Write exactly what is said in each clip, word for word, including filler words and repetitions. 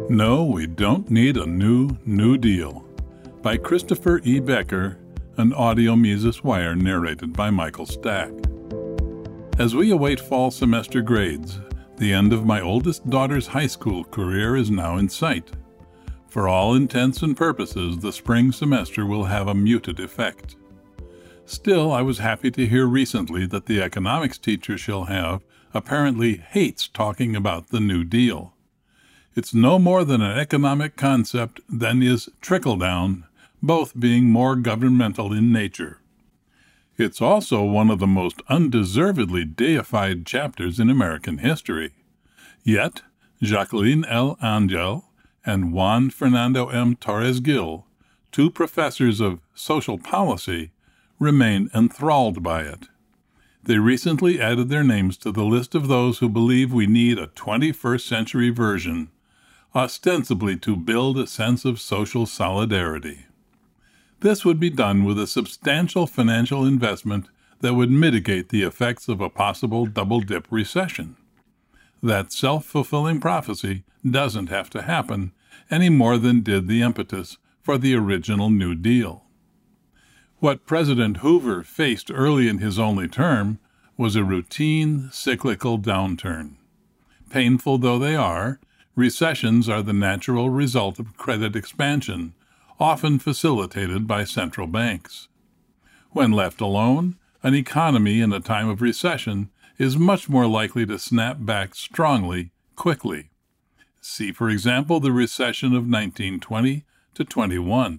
No, we don't need a new New Deal by Christopher E. Becker, an audio Mises Wire narrated by Michael Stack. As we await fall semester grades, the end of my oldest daughter's high school career is now in sight. For all intents and purposes, the spring semester will have a muted effect. Still, I was happy to hear recently that the economics teacher she'll have apparently hates talking about the New Deal. It's no more than an economic concept than is trickle-down, both being more governmental in nature. It's also one of the most undeservedly deified chapters in American history. Yet, Jacqueline L. Angel and Juan Fernando M. Torres Gil, two professors of social policy, remain enthralled by it. They recently added their names to the list of those who believe we need a twenty-first century version, ostensibly to build a sense of social solidarity. This would be done with a substantial financial investment that would mitigate the effects of a possible double-dip recession. That self-fulfilling prophecy doesn't have to happen any more than did the impetus for the original New Deal. What President Hoover faced early in his only term was a routine, cyclical downturn. Painful though they are, recessions are the natural result of credit expansion, often facilitated by central banks. When left alone, an economy in a time of recession is much more likely to snap back strongly, quickly. See, for example, the recession of nineteen twenty to twenty-one.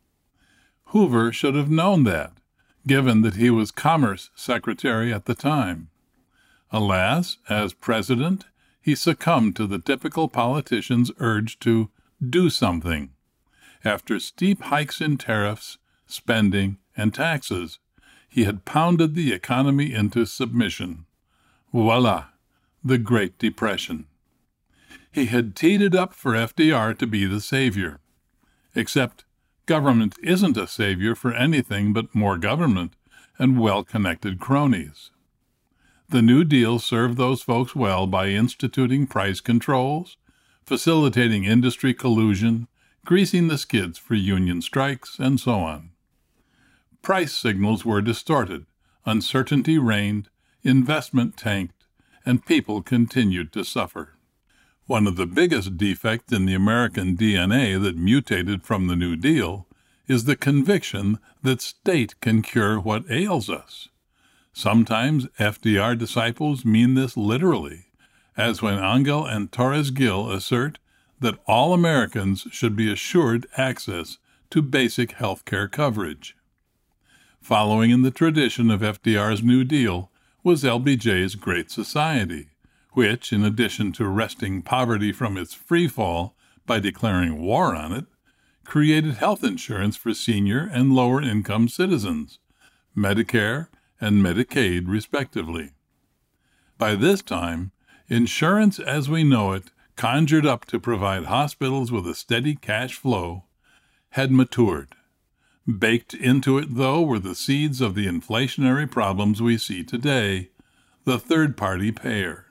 Hoover should have known that, given that he was Commerce Secretary at the time. Alas, as president, he succumbed to the typical politician's urge to do something. After steep hikes in tariffs, spending, and taxes, he had pounded the economy into submission. Voila, the Great Depression. He had teed it up for F D R to be the savior. Except government isn't a savior for anything but more government and well-connected cronies. The New Deal served those folks well by instituting price controls, facilitating industry collusion, greasing the skids for union strikes, and so on. Price signals were distorted, uncertainty reigned, investment tanked, and people continued to suffer. One of the biggest defects in the American D N A that mutated from the New Deal is the conviction that state can cure what ails us. Sometimes F D R disciples mean this literally, as when Angel and Torres Gil assert that all Americans should be assured access to basic health care coverage. Following in the tradition of F D R's New Deal was L B J's Great Society, which, in addition to wresting poverty from its free fall by declaring war on it, created health insurance for senior and lower-income citizens, Medicare and Medicaid, respectively. By this time, insurance as we know it, conjured up to provide hospitals with a steady cash flow, had matured. Baked into it, though, were the seeds of the inflationary problems we see today, the third-party payer.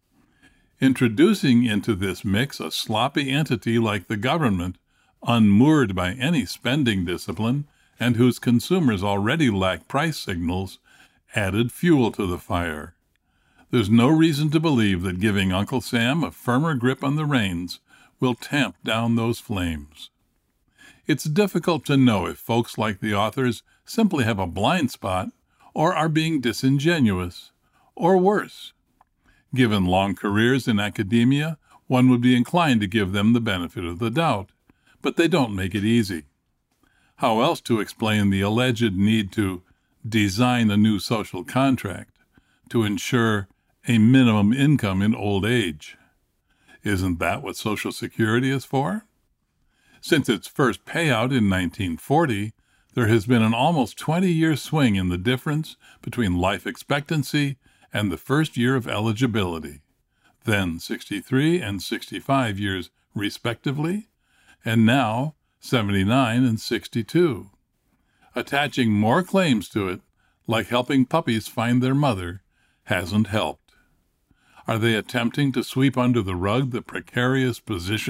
Introducing into this mix a sloppy entity like the government, unmoored by any spending discipline, and whose consumers already lack price signals, added fuel to the fire. There's no reason to believe that giving Uncle Sam a firmer grip on the reins will tamp down those flames. It's difficult to know if folks like the authors simply have a blind spot or are being disingenuous, or worse. Given long careers in academia, one would be inclined to give them the benefit of the doubt, but they don't make it easy. How else to explain the alleged need to design a new social contract to ensure a minimum income in old age? Isn't that what Social Security is for? Since its first payout in nineteen forty, there has been an almost twenty-year swing in the difference between life expectancy and the first year of eligibility, then sixty-three and sixty-five years respectively, and now seventy-nine and sixty-two. Attaching more claims to it, like helping puppies find their mother, hasn't helped. Are they attempting to sweep under the rug the precarious position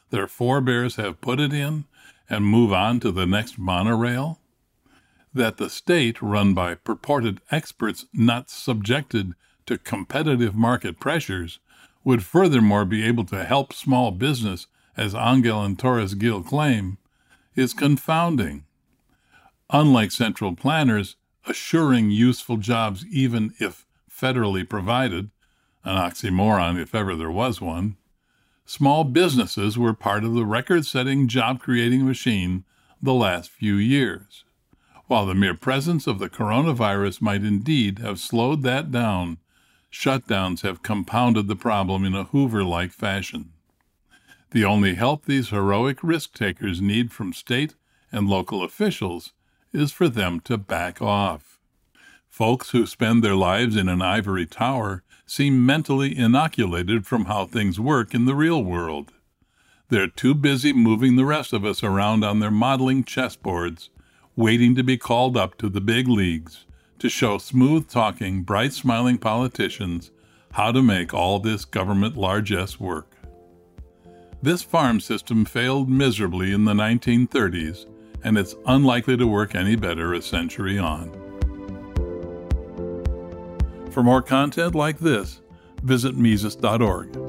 their forebears have put it in and move on to the next monorail? That the state, run by purported experts not subjected to competitive market pressures, would furthermore be able to help small business, as Angel and Torres Gil claim, is confounding. Unlike central planners assuring useful jobs even if federally provided, an oxymoron if ever there was one, small businesses were part of the record-setting job-creating machine the last few years. While the mere presence of the coronavirus might indeed have slowed that down, shutdowns have compounded the problem in a Hoover-like fashion. The only help these heroic risk-takers need from state and local officials is for them to back off. Folks who spend their lives in an ivory tower seem mentally inoculated from how things work in the real world. They're too busy moving the rest of us around on their modeling chessboards, waiting to be called up to the big leagues to show smooth-talking, bright-smiling politicians how to make all this government largesse work. This farm system failed miserably in the nineteen thirties, and it's unlikely to work any better a century on. For more content like this, visit Mises dot org.